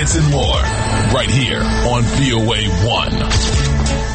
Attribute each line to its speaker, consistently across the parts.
Speaker 1: hits and more, right here on VOA1.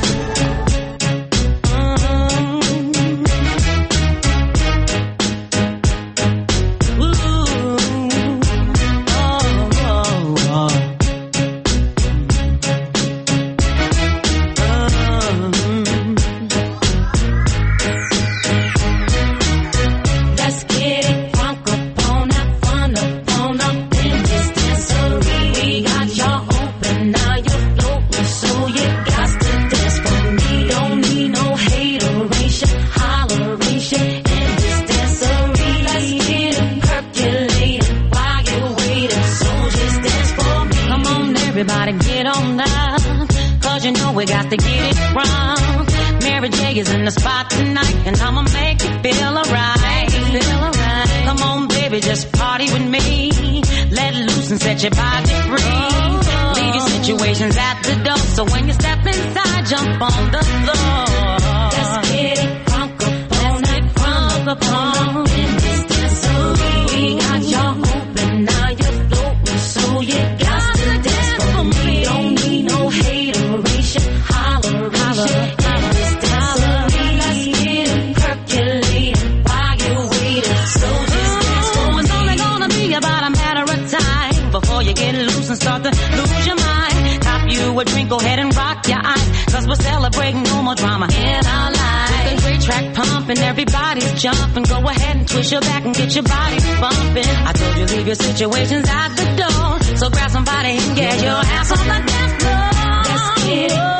Speaker 2: We got to get it wrong. Mary J is in the spot tonight, and I'ma make you feel alright. Come on, baby, just party with me. Let loose and set your body free. Leave your situations at the door, so when you step inside, jump on the floor. Let's get it crunk upon in this dancery. We got y'all open, now you're floating, so you got to dance for me. Don't need no hateration, holleration. In this dancery, let's get it percolating while you're waiting. So just dance for me. It's only gonna be about a matter of time before you get loose and start to lose your mind. Cop you a drink, go ahead and rock your eyes, 'cause we're celebrating no more drama in our lives. With a great track pumping, everybody's jumping. Go ahead and twist your back and get your body bumping. I told you leave your situations at the door, so grab somebody and get your ass on the dance floor. Let's get it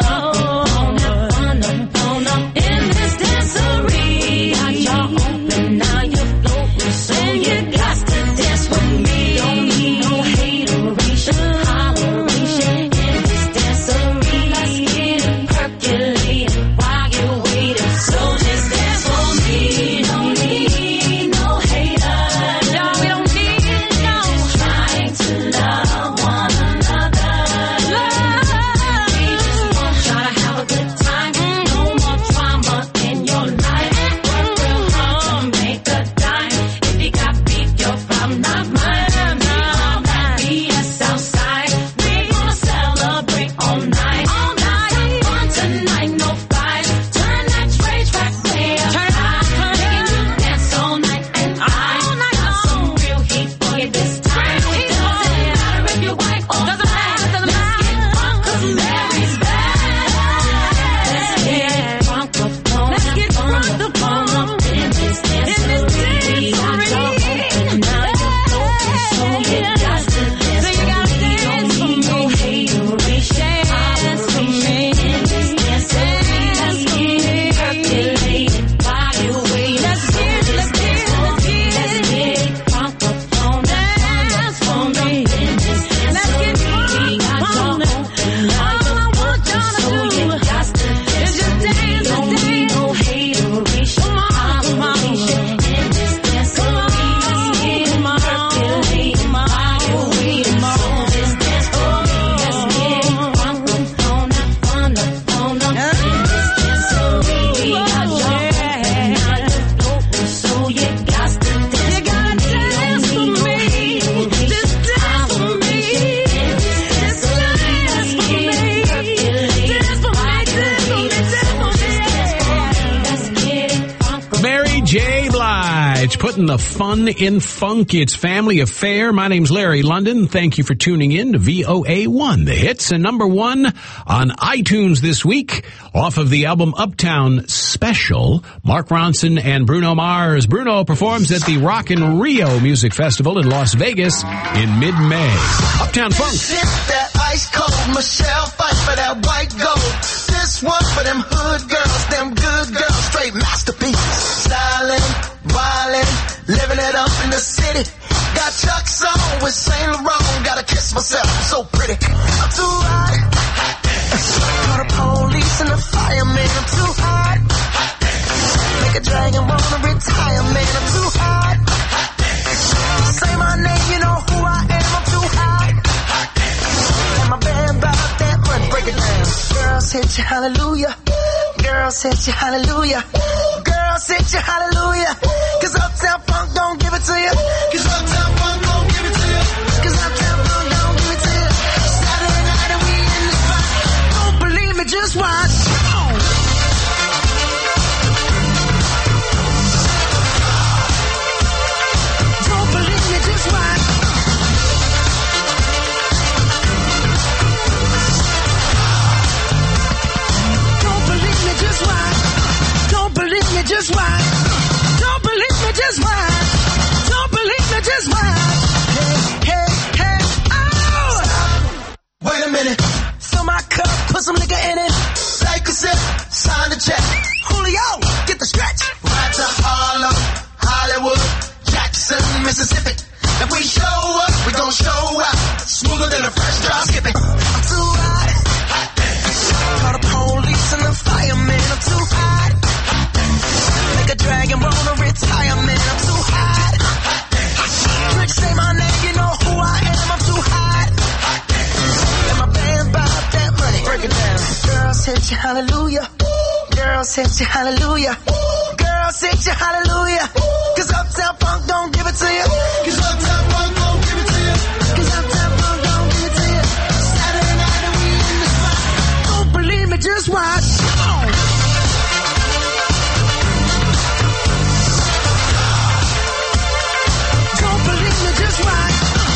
Speaker 2: on up in this dancery. Got y'all open, now you're floating, so you got to dance with me. Don't need no hateration, holleration. In this dancery, let's get it percolating while you're waiting. So just dance for me. Don't need no haters. No, we don't need no. Trying to love one another. We just want y'all to have a good time. No more drama in your life. Work real hard to make a dime. If you got beef, your problem, not mine. We all got BS outside. We gonna celebrate all night. All night. Have fun tonight, no fights. Turn that track way up high. Making you dance all night, and I got some real heat for you this time. It doesn't matter if you're white or black. Let's get drunk 'cause Mary's back. Let's get drunk upon in this dancery. We got y'all open, now you're floating, so you got to dance for me. Don't need no hateration, holleration. In this dancery, let's get it percolating while you're waiting. Let's get it drunk upon in this dancery. We got y'all open, now you're floating, so you got to dance for me. Don't need no hateration, holleration. In this dancery, let's get it percolating while you're waiting. So just dance for me. Let's get it crunk upon in this dancery. We got y'all open, now you're floating, so you got to dance for me. Don't need no hateration, holleration. In this dancery, let's get it percolating while you're waiting. So just dance for me. Let's get it crunk.
Speaker 3: Mary J. Blige, putting the fun in funk. It's Family Affair. My name's Larry London. Thank you for tuning in to VOA1, the hits and number one on iTunes this week. Off of the album Uptown Special, Mark Ronson and Bruno Mars. Bruno performs at the Rock in Rio Music Festival in Las Vegas in mid-May. Uptown Funk.
Speaker 4: Sip that ice cold Michelle fight for that white gold. This one for them hood girls, them good girls, straight masterpieces. Stylin', wildin', living it up in the city. Got Chuck's on with Saint Laurent. Gotta kiss myself, I'm so pretty. I'm too hot. Call the police and the fireman. I'm too hot. Make a dragon wanna retire, man. I'm too hot. Say my name, you know who I am. I'm too hot. And my band bought that money. Break it down. Girls hit you, hallelujah. Girls hit you, hallelujah. Girls hit you, hallelujah. 'Cause Uptown Funk don't give it to you. 'Cause Uptown Funk don't give it to you. 'Cause Uptown Funk don't give it to you. Mississippi. If we show up, we gon' show out. Smoother than a fresh drop skipping. I'm too hot. Hot damn. Call the police and the fireman. I'm too hot. Hot damn. Make a dragon wanna retire, man. I'm too hot. Hot damn. Trick say my name, you know who I am. I'm too hot. Hot damn. Let my band bop that money. Break it down. Girls hit you, hallelujah. Girls hit you, hallelujah. Girls hit you, hallelujah. Cause Uptown Funk don't give it to you. Cause Uptown Funk don't give it to you. Cause Uptown Funk don't give it to you. Saturday night and we in the spot. Don't believe me, just watch. Come on. Don't believe me, just watch.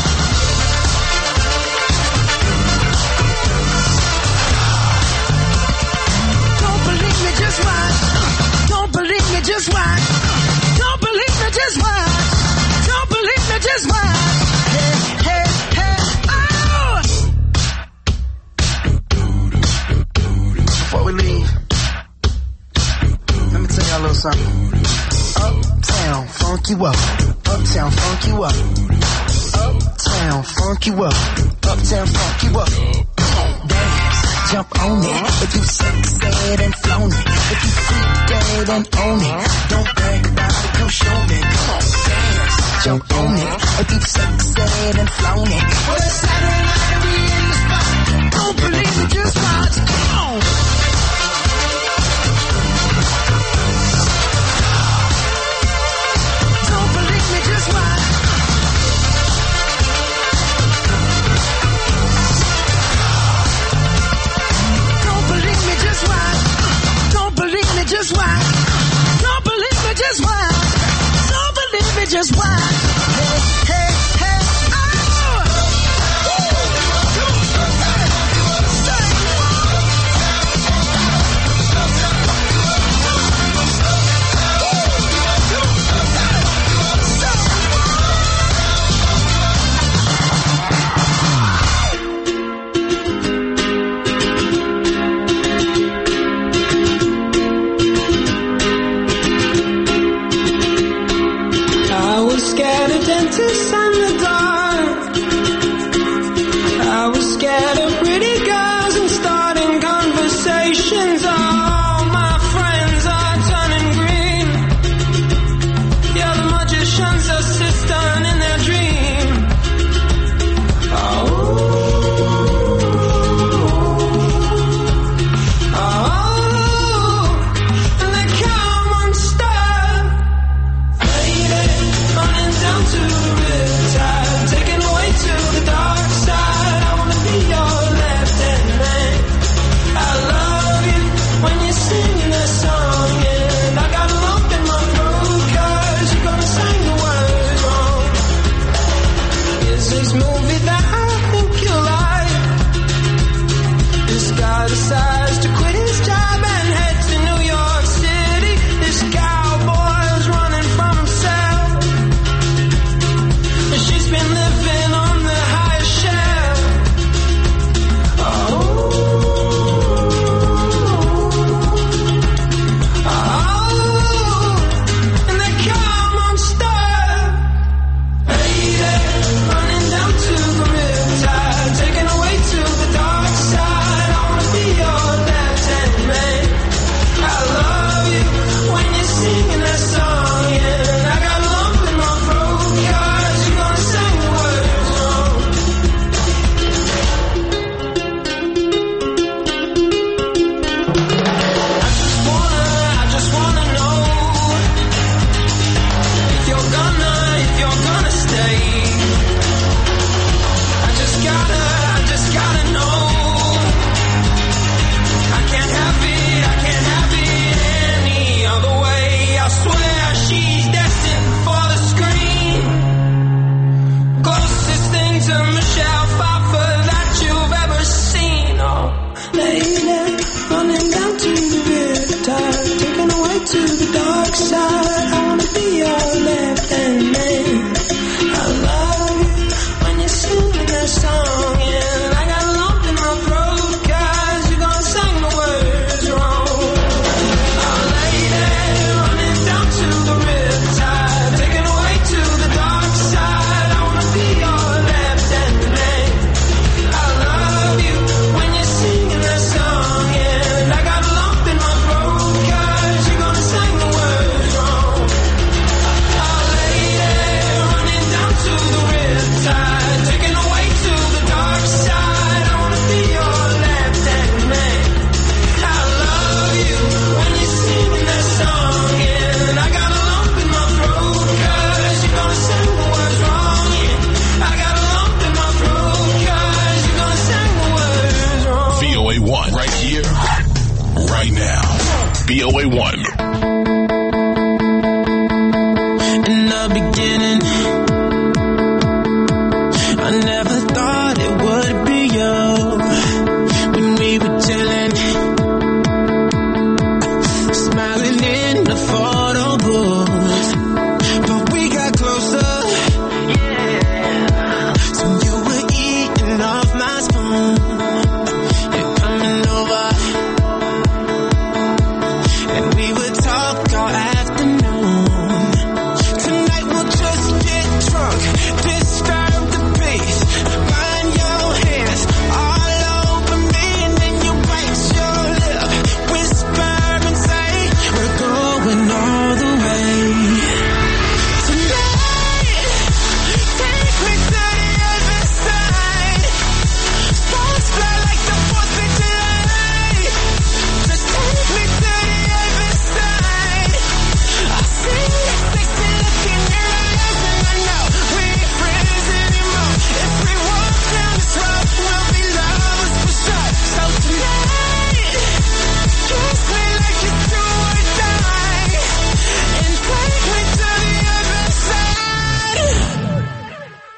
Speaker 4: Don't believe me, just watch. Don't believe me, just watch. Don't believe me, just watch. Don't believe me, just watch. Hey, hey, hey, oh! Before we leave, let me tell y'all a little something. Uptown, funk you up. Uptown, funk you up. Uptown, funk you up. Uptown, funk you up. Come on, dance, jump on it. If you succeed and flown it. If you freak dead and own it. Don't brag about it, come show me. Come on, dance, jump on it. If you succeed and flown it. Well, it's Saturday night and we in the spot. Don't believe me, just watch. Come on. Don't believe me, just watch. Don't believe me, just watch. Don't believe me, just watch. Don't believe me, just watch. Don't believe me, just watch. Hey, hey, hey, oh!
Speaker 5: I was scared of dentists and the dark. I was scared of pretty girls and starting conversations. All my friends are turning green. Yeah, the magician's assistant in their dream. And they come unstuck. Running down to the riptide.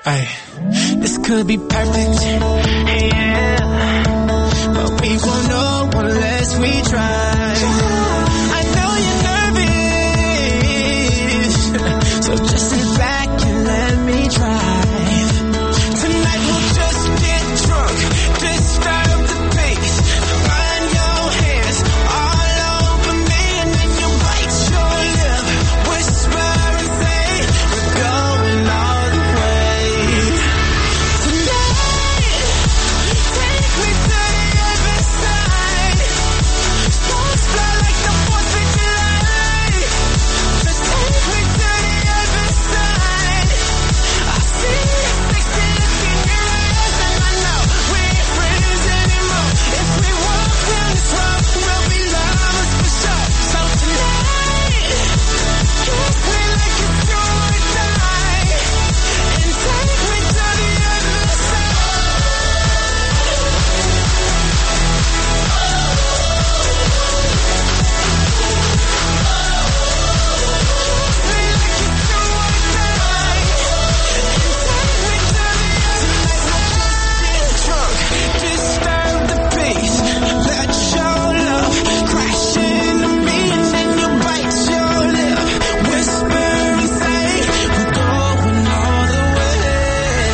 Speaker 5: Ay, this could be perfect, yeah, but we won't know unless we try. I know you're nervous, so just sit back and let me drive. Tonight we'll just get drunk, just start up the pace. Run your hands all over me and then you bite your lip, whisper and say we're going all the way. Tonight, take me to the other side. Stars fly like the 4th of July. Just take me to the other side. I see the sexy look in your eyes and I know we ain't friends anymore. If we walk down this road, we'll be lovers for sure. So tonight, kiss me like it's do or die, and take me to the other side. Just start the pace. Let your love crash into me and then you bite your lip, whisper and say we're going all the way.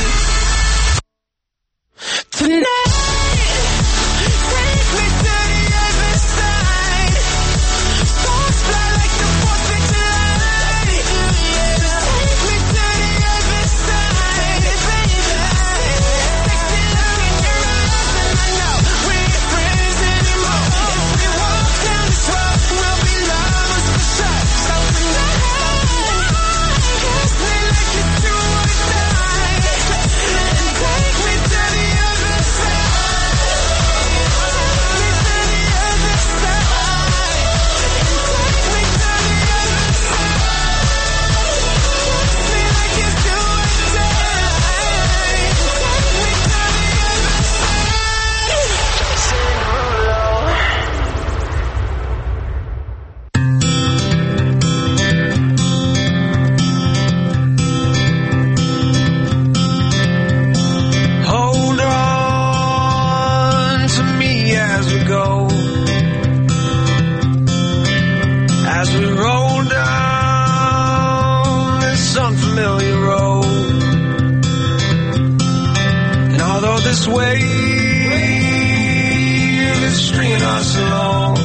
Speaker 5: Tonight, take me to the other side. Stars fly like the 4th of July. Just take me to the other side, baby. Sexy look in your eyes and I know we ain't friends anymore. If we walk down this road, we'll be lovers for sure. So tonight, kiss me like it's do or die, and take me to the other side. Take me to the other side, and take me to the other side. Kiss me like it's do or die, and take me to the other Hold on to me as we go, as we roll down this unfamiliar road. And although this wave is stringing us along,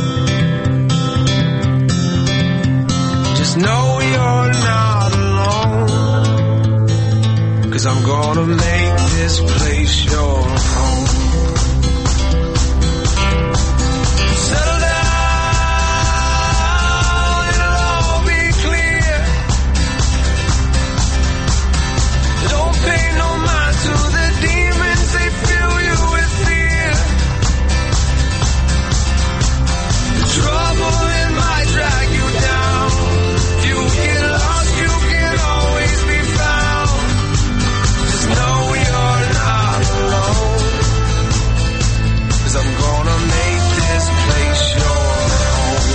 Speaker 5: just know you're not alone. 'Cause I'm gonna make this place your home. Settle down, it'll all be clear. Don't pay no mind to the demons, they fill you with fear. The trouble it might drag you down. If you get lost, you can always be found. Just know you're not alone. 'Cause I'm gonna make this place your home.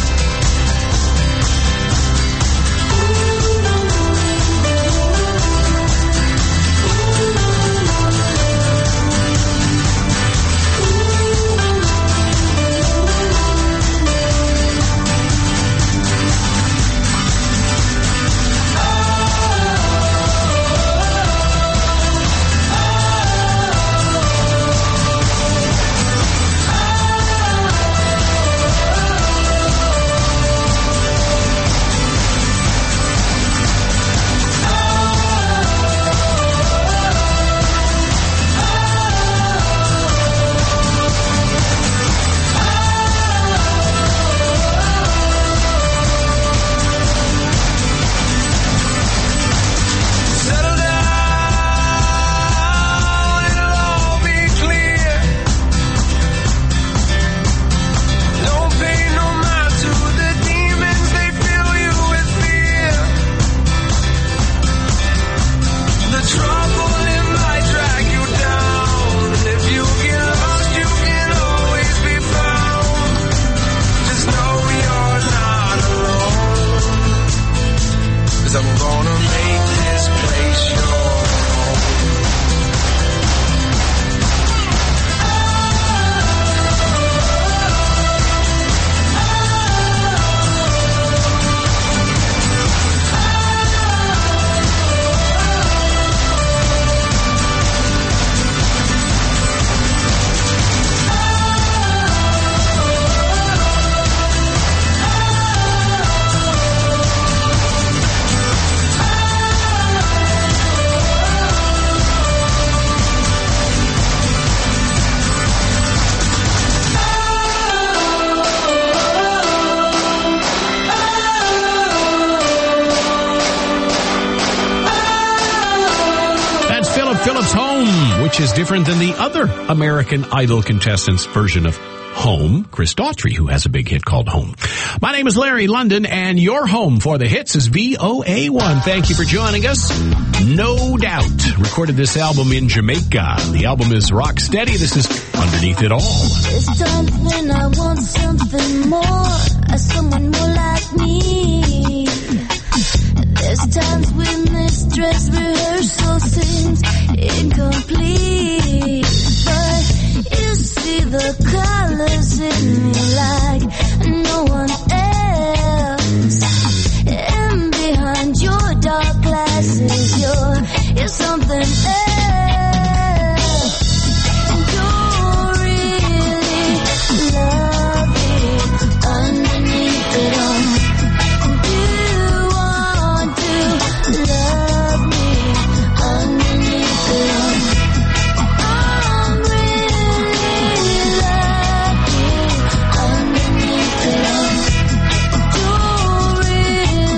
Speaker 5: Settle down, it'll all be clear. Don't pay no mind to the demons, they fill you with fear. The trouble it might drag you down. And if you get lost, you can always be found. Just know you're not alone. 'Cause I'm gonna make this place your home.
Speaker 3: Phillips' Home, which is different than the other American Idol contestants' version of Home, Chris Daughtry, who has a big hit called Home. My name is Larry London, and your home for the hits is VOA1. Thank you for joining us. No Doubt recorded this album in Jamaica. The album is Rock Steady. This is Underneath It All.
Speaker 2: There's times when I want something more, someone more like me. There's times when this dress rehearsal seems incomplete. But you see the colors in me like no one else. And behind your dark glasses, you're something else. And you're really lovely underneath it all. And you want to love me underneath it all. I'm really lucky underneath it all. You're really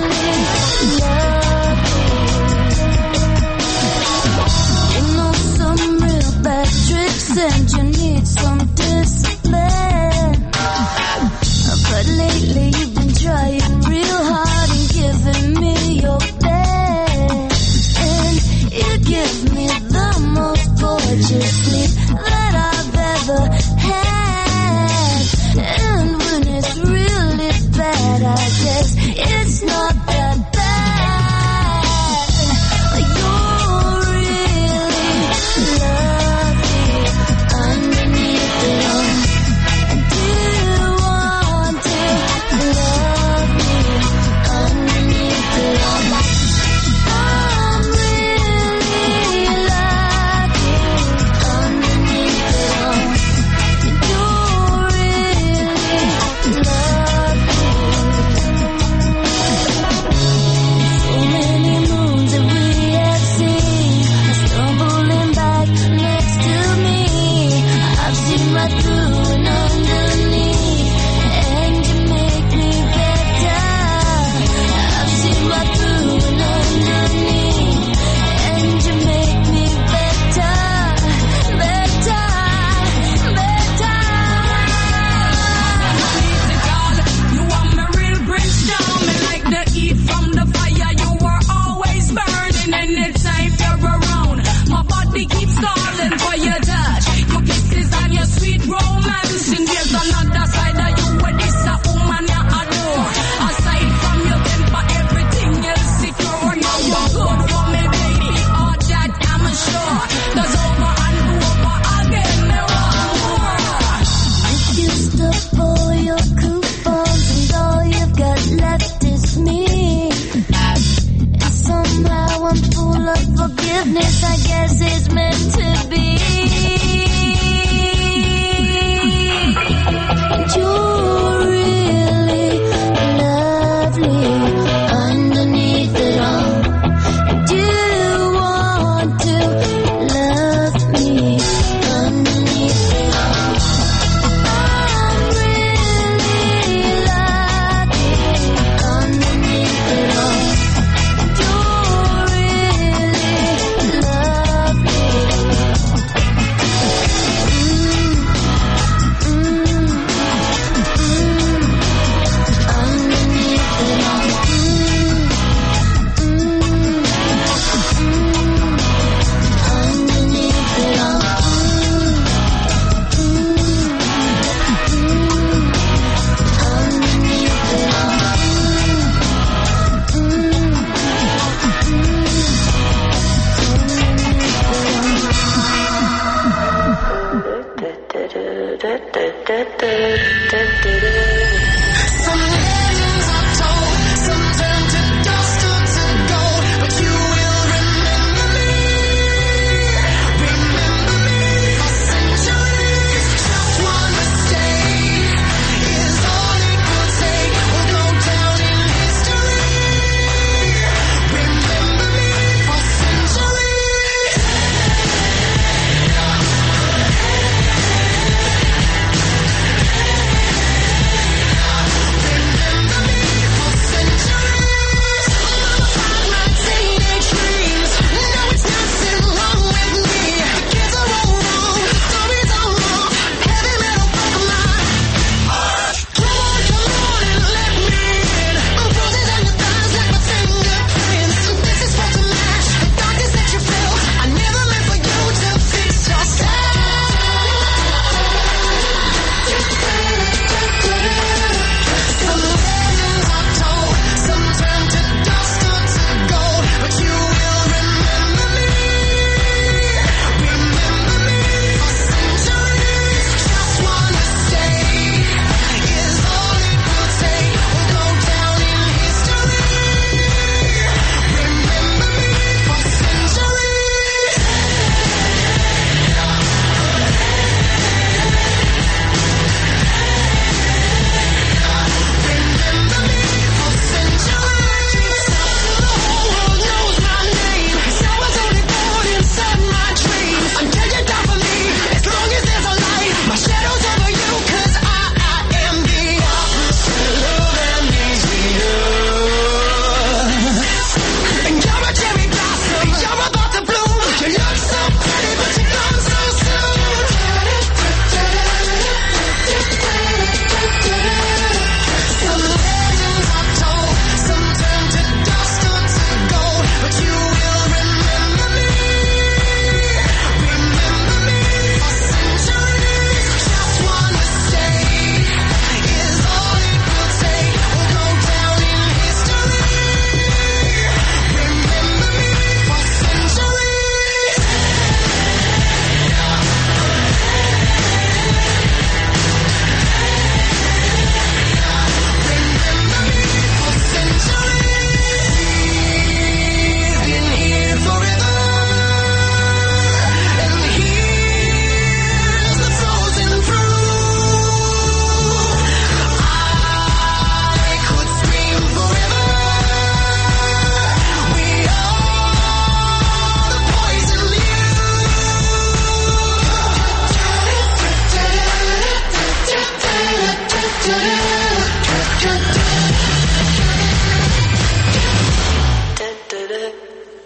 Speaker 2: lucky. You know some real bad tricks and you need some discipline. But lately you've been trying real hard and giving me your best. And it gives me the most gorgeous sleep that I've ever had. And when it's really bad, I guess it's not that bad. You're really lovely underneath it all. And you want to love me underneath it all. I'm really lucky underneath it all. And you're really lovely. So many moons that we have seen are stumbling back next to me. I've seen right through and underneath, and you make me better. I've seen right through and underneath, and you make me better, better, better.
Speaker 6: You want me real brimstone, me like the heat from the fire. You were always burning anytime you're around. My body keeps calling for your touch, your kisses and your sweet romance. And there's another side of you where this a woman you adore. Aside from your temper, everything else secure. Now you're good for me, baby. All that I'm sure. Does over and over again, me want more.
Speaker 2: You used up all your coupons and all you've got left is me. And somehow I'm full of forgiveness, I guess it's meant to be. And you're really lovely underneath it all. And you want to love me underneath it all. I'm really lucky underneath it all. You're really lovely.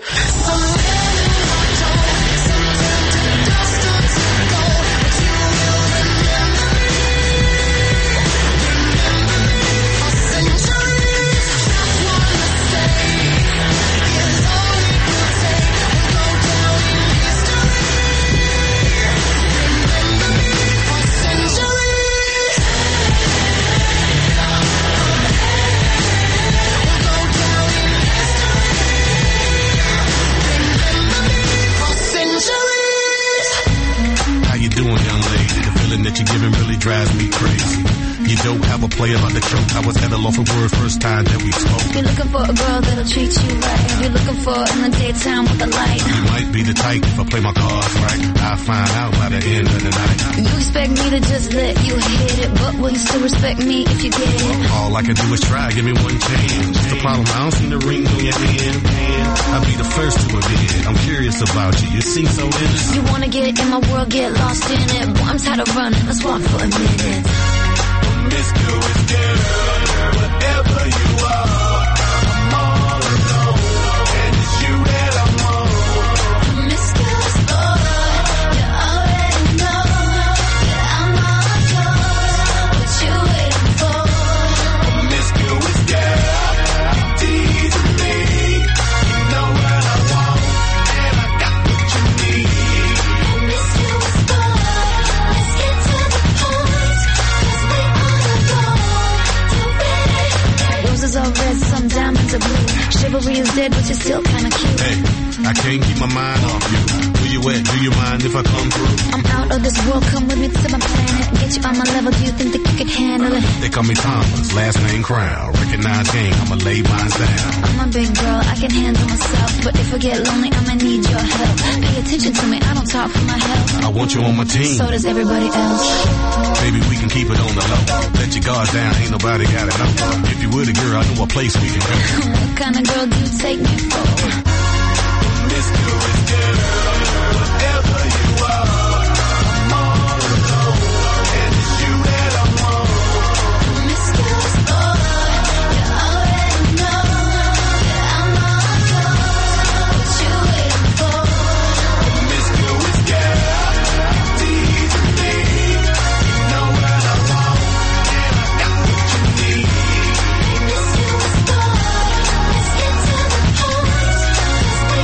Speaker 7: Drives me crazy. You don't have a play about the choke. I was at a loss for words first time that we spoke.
Speaker 2: If you're looking for a girl that'll treat you right, if you're looking for in the daytime with the light,
Speaker 7: you might be the type if I play my cards right. I'll find out by the end of the night.
Speaker 2: You expect me to just let you hit it, but will you still respect me if you get it?
Speaker 7: All I can do is try, give me one chance. Just the problem, I don't see the ring on your hand. I'll be the first to admit I'm curious about you. You seem so innocent.
Speaker 2: You wanna get in my world, get lost in it. Boy, I'm tired of running, let's walk for a minute.
Speaker 7: Promiscuous girl, whatever you are, I'm all alone, and it's you that I want.
Speaker 2: Promiscuous boy, you already know that I'm all yours. What you waiting for?
Speaker 7: Promiscuous girl, teasing me. You know what I want, and I got what you need.
Speaker 2: Promiscuous boy, let's get to the point, 'cause we roses are red, some diamonds are blue. Chivalry is dead, but you're still kinda cute.
Speaker 7: Hey, I can't keep my mind off you. Where you at? Do you mind if I come through?
Speaker 2: I'm out of this world, come with me to my planet. Get you on my level, do you think that you could handle it?
Speaker 7: They call me Thomas, last name Crown. Recognize game, I'ma lay mine down.
Speaker 2: I'm a big girl, I can handle myself. But if I get lonely, I'ma need your help. Pay attention to me, I don't talk for my health.
Speaker 7: I want you on my team.
Speaker 2: So does everybody else.
Speaker 7: Maybe we can keep it on the low. Let your guard down, ain't nobody got it know. If you were the girl, I know a place we can go.
Speaker 2: What kind of girl do you take me for?
Speaker 7: Promiscuous girl, whatever you are, I'm all alone, and it's you that I want.
Speaker 2: Promiscuous boy, you already know that I'm all yours. What you waiting for?
Speaker 7: Promiscuous girl, teasing me. You know what I want, and I got what you need.
Speaker 2: Promiscuous boy, let's get to the point, 'cause we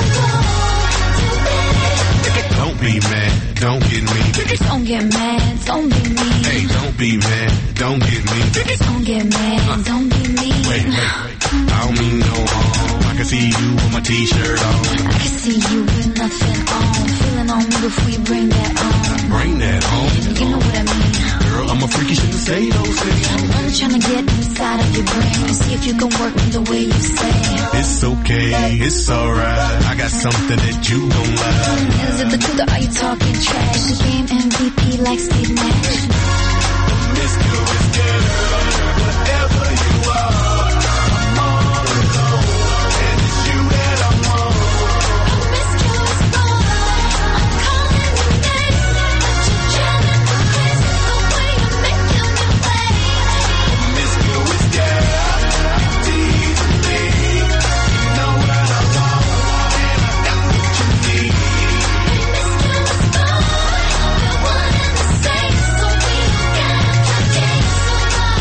Speaker 7: Don't be mad, don't get me.
Speaker 2: don't get mad, don't be mean.
Speaker 7: Hey, don't be mad, don't get me.
Speaker 2: Don't get mad, don't be mean.
Speaker 7: Wait, I don't mean no harm. I can see you with my t-shirt on.
Speaker 2: I can see you with nothing on. Feeling on me before you bring that on.
Speaker 7: Bring that on.
Speaker 2: You know what I mean.
Speaker 7: Girl, I'm a freaky, shouldn't say those things.
Speaker 2: I'm trying to get inside of your brain and see if you can work me the way you say.
Speaker 7: It's okay, it's alright. I got something that you don't like.
Speaker 2: Is it the truth or are you talking trash? The game MVP like Steve Nash.
Speaker 7: Promiscuous girl, whatever you are, I'm all alone, and it's you that I want.
Speaker 2: Promiscuous boy, I'm calling your name, but you're driving me crazy the way you're making me wait.
Speaker 7: Promiscuous girl, teasing me. You know what I want, and I got what you need.
Speaker 2: Promiscuous boy, we're one and the same, so we don't gotta play games so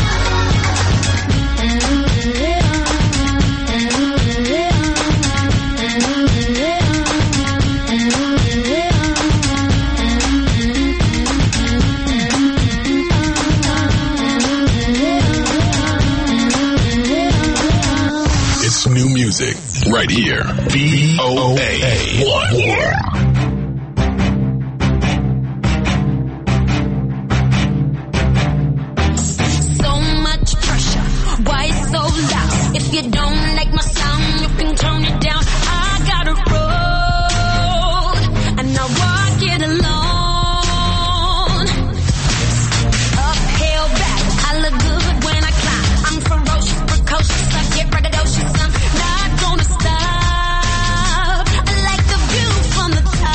Speaker 1: It's new music right here. VOA1.
Speaker 2: So much pressure, why it's so loud? If you don't like my sound, you can turn it down. I got a road, and I walk it alone. Uphill battle, I look good when I climb. I'm ferocious, precocious, I get braggadocious. I'm not gonna stop. I like the view from the top.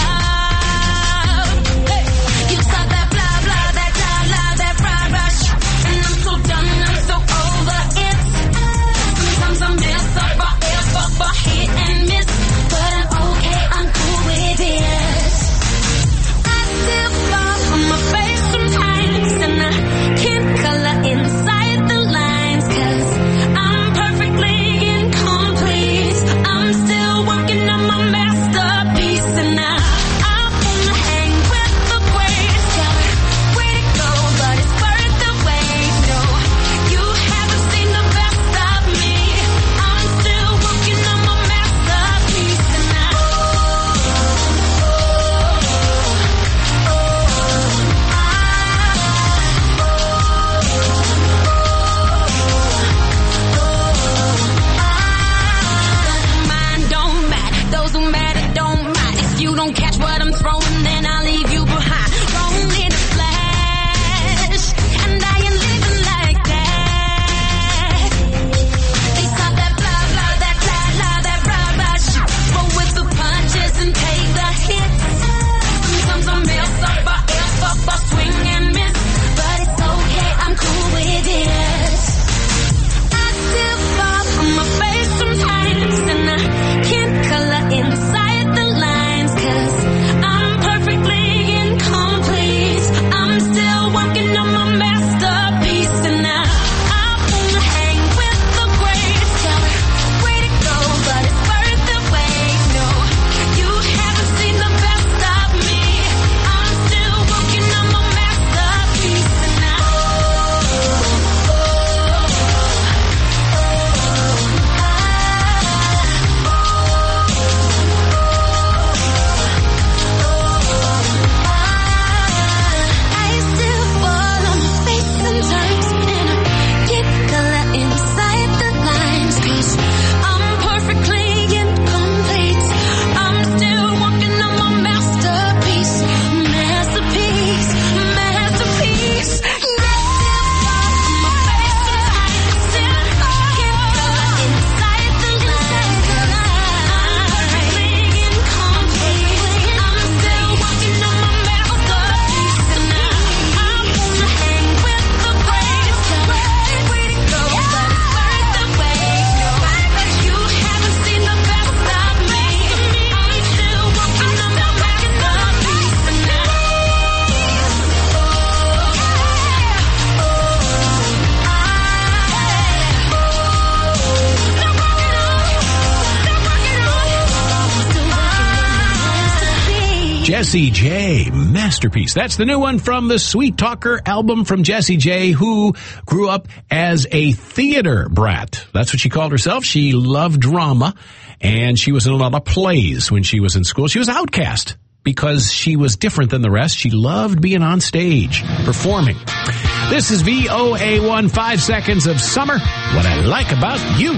Speaker 3: Jessie J, Masterpiece. That's the new one from the Sweet Talker album from Jessie J, who grew up as a theater brat. That's what she called herself. She loved drama, and she was in a lot of plays when she was in school. She was outcast because she was different than the rest. She loved being on stage, performing. This is VOA1, 5 seconds of summer. What I like about you.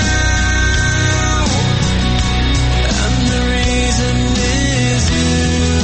Speaker 5: The reason is you.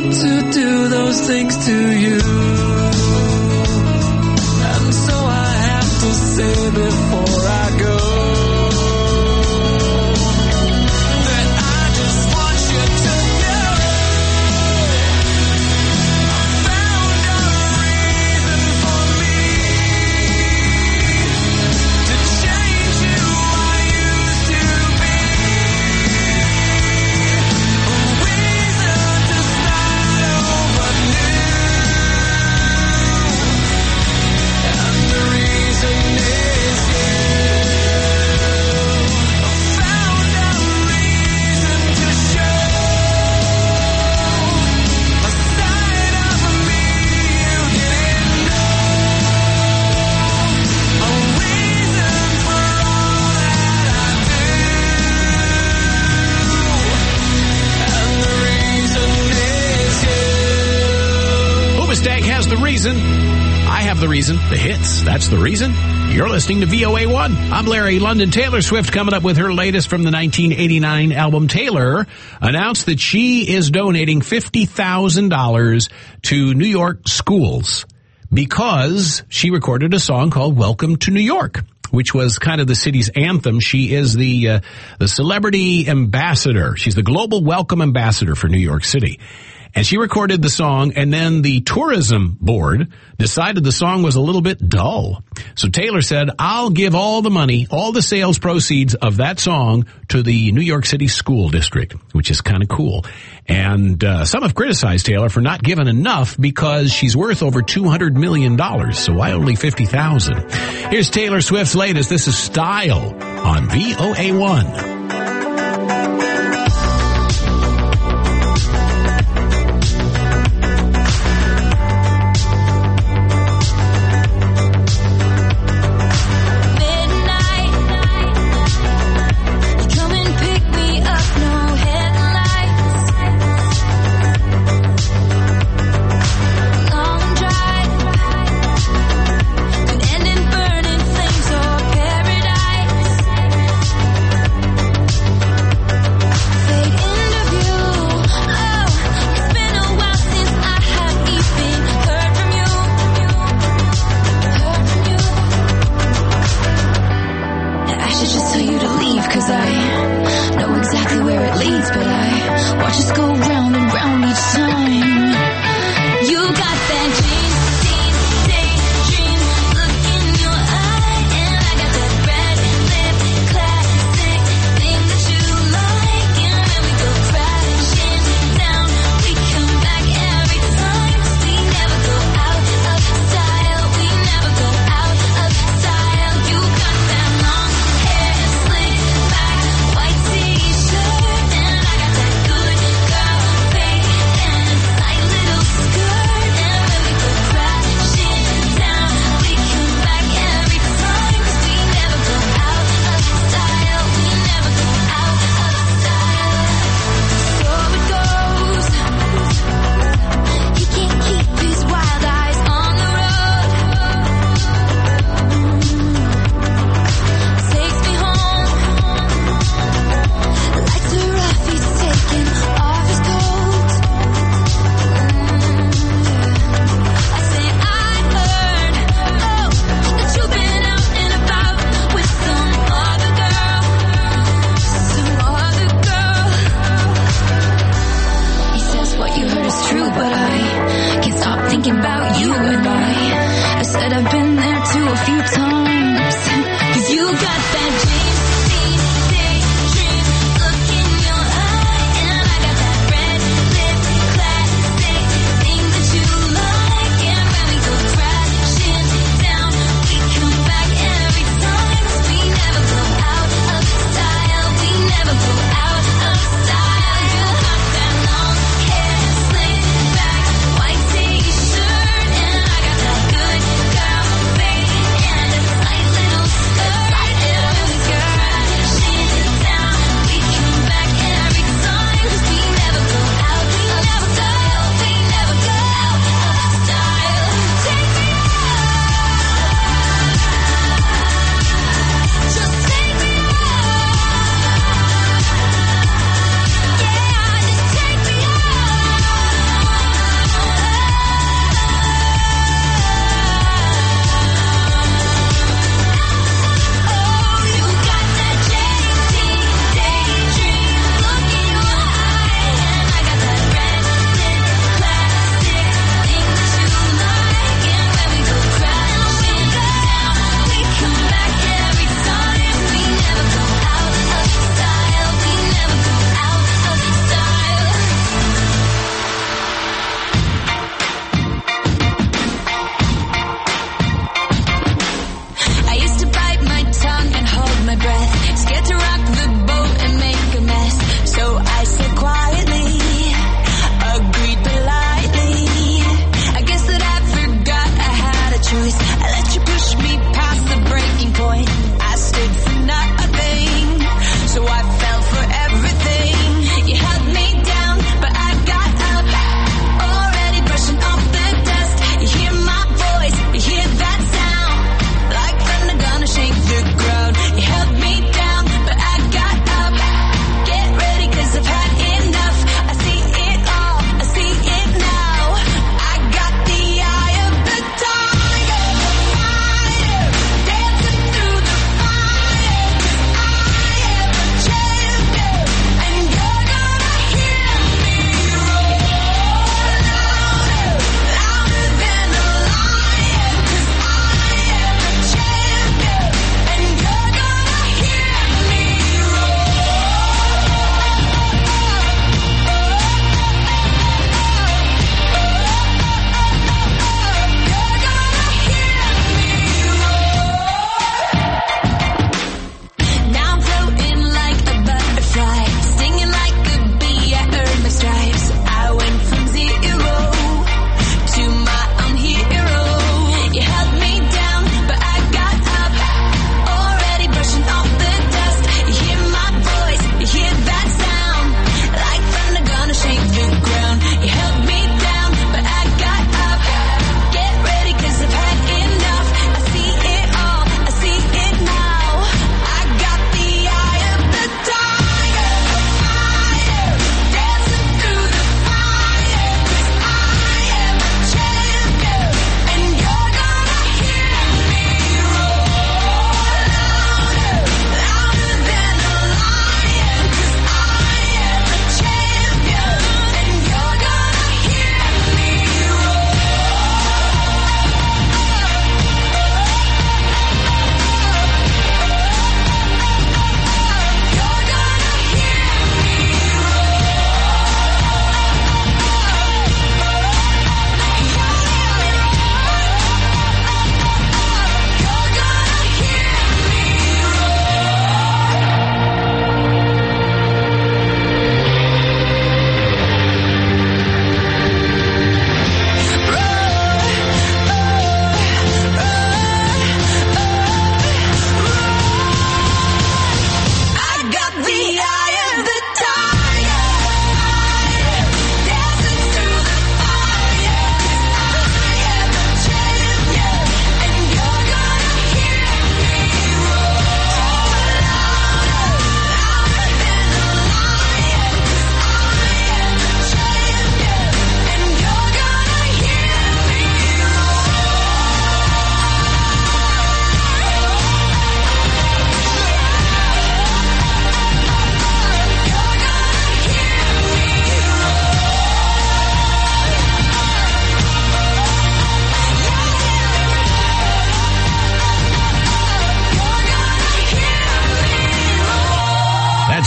Speaker 5: to do those things to you. And so I have to say before I go that I just want you to know I found a reason for me to change who I used to be. A reason to start over new. And the reason is you. I found a reason to show a side of me you didn't know. A reason for all that I do. And the reason is you.
Speaker 3: Hoobastank has the reason. I have the reason. The hits. That's the reason. You're listening to VOA1. I'm Larry London. Taylor Swift coming up with her latest from the 1989 album. Taylor announced that she is donating $50,000 to New York schools because she recorded a song called Welcome to New York, which was kind of the city's anthem. She is the celebrity ambassador. She's the global welcome ambassador for New York City. And she recorded the song, and then the tourism board decided the song was a little bit dull. So Taylor said, I'll give all the money, all the sales proceeds of that song to the New York City School District, which is kind of cool. And some have criticized Taylor for not giving enough because she's worth over $200 million. So why only $50,000? Here's Taylor Swift's latest. This is Style on VOA1.
Speaker 2: Come and pick me up, no headlights. Long drive could end in burning flames or paradise. Fade into view. Oh, it's been a while since I have even heard from you. I should just tell you to leave, 'cause I know exactly where it leads, but I watch us go round and round each time. You got that daydream look in your eye, and I got that red lip classic thing that you like, and when we go crashing down, we come back every time, 'cause we never go out of style, we never go out of style. You got that long hair slicked back, white t-shirt, and I got that good girl fade and tight little skirt, and when we go crashing down, we come back every time, 'cause we never go out of style, we never go out of style. So it goes. He can't keep his wild eyes on the road. Takes me home. Lights are off, he's taking off his coat. I say I heard, oh, that you've been out and about with some other girl. He says what you heard is true, but I can't stop thinking about you, and I said I've been there too a few times. 'Cause you got that daydream look in your eye, and I got that red lip classic thing that you like, and when we go crashing down, we come back every time, 'cause we never go out of style, we never go out of style. You got that long hair slicked back, white t-shirt, and I got that good girl fade and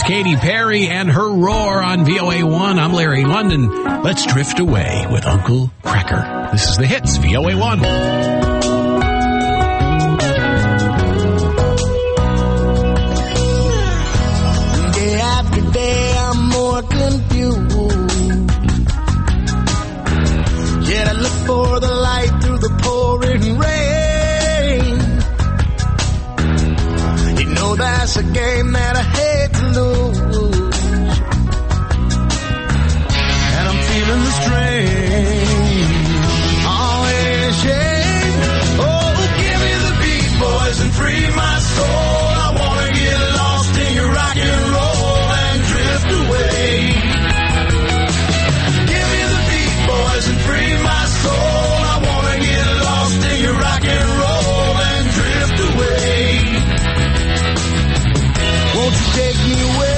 Speaker 3: Katy Perry and her roar on VOA1. I'm Larry London. Let's drift away with Uncle Cracker. This is the hits, VOA1.
Speaker 4: Day after day, I'm more confused. Yet I look for the light through the pouring rain. You know that's a game that I hate to lose. And I'm feeling the strain. Always, yeah. Oh, give me the beat, boys, and free my soul. I wanna get lost in your rock and roll and drift away. Give me the beat, boys, and free my soul. I wanna get lost in your rock and roll and drift away. Won't you take me away?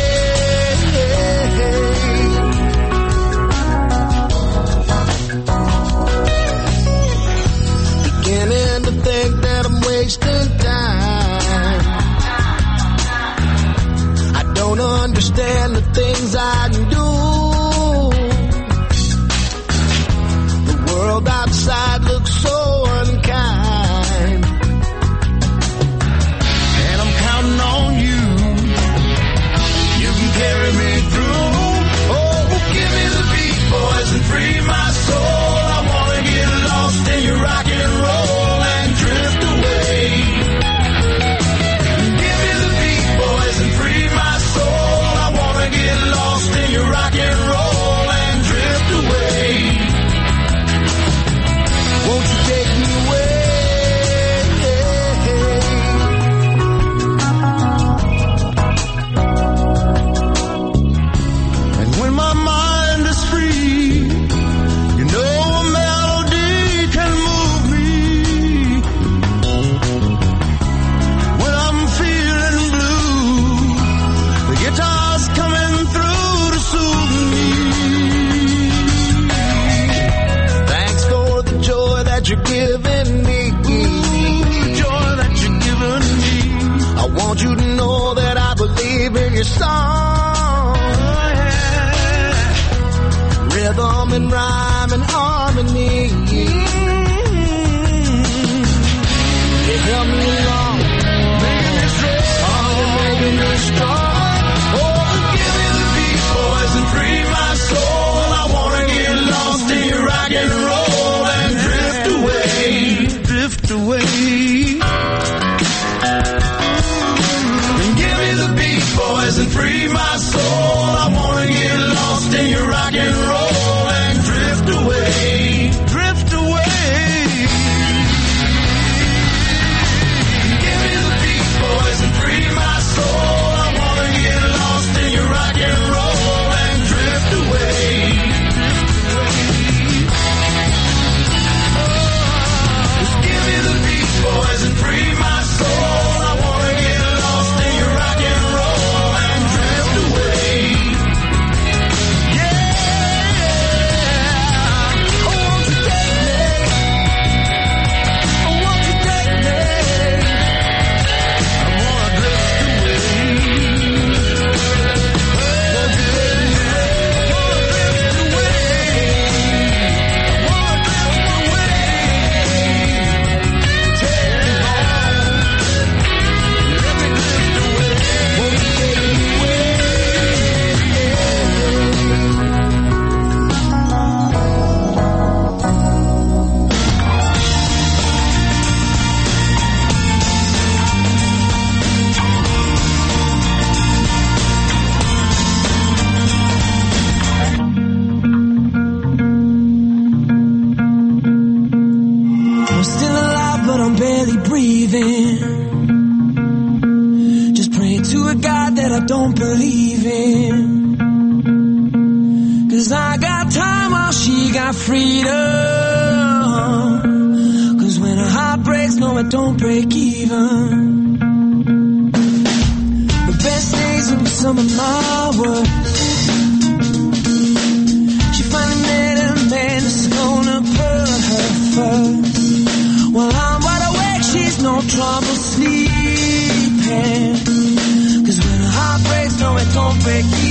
Speaker 4: Beginning to think that I'm wasting time. I don't understand the things I can do. The world outside looks so unkind. And I'm counting on you. You can carry me through. Oh, give me the beat, boys, and free my soul. I wanna get lost in your rock and roll and drift away. Give me the beat, boys, and free my soul. I wanna get lost in your rock and roll and drift away. Won't you take me away? And when my mind is free, you know a melody can move me. When I'm feeling blue, the guitar's coming through to soothe me. Thanks for the joy that you're giving me. The joy that you're giving me. I want you to know that I believe in your song. Rhythm and rhyme and harmony. You help me along, making me strong. Oh, you're making me strong. Oh, give me the beat, boys, and free my soul. I wanna get lost in your rock and roll and drift away. Drift away. And give me the beat, boys, and free my soul. I wanna get lost in your rock and roll and drift away. Drift away. Give me the beat, boys, and free my soul. I wanna get lost in your rock and roll and drift away. Just give me the beat, boys, and free my soul. I wanna get lost in your rock and roll and drift away. Yeah. Oh, won't you take me? Oh, won't you take me? I wanna drift away. Won't you take me? I wanna drift away. I wanna drift away. Take me home. Let me drift away. Won't you take me away? I'm still alive, but I'm barely breathing. Just praying to a God that I don't believe in. 'Cause I got time while she got freedom. 'Cause when her heart breaks, no, it don't break even. The best days will be some of my worst. She finally met a man that's gonna put her first. While I'm wide awake, she's no trouble sleeping. 'Cause when her heart breaks, no, it
Speaker 5: quick.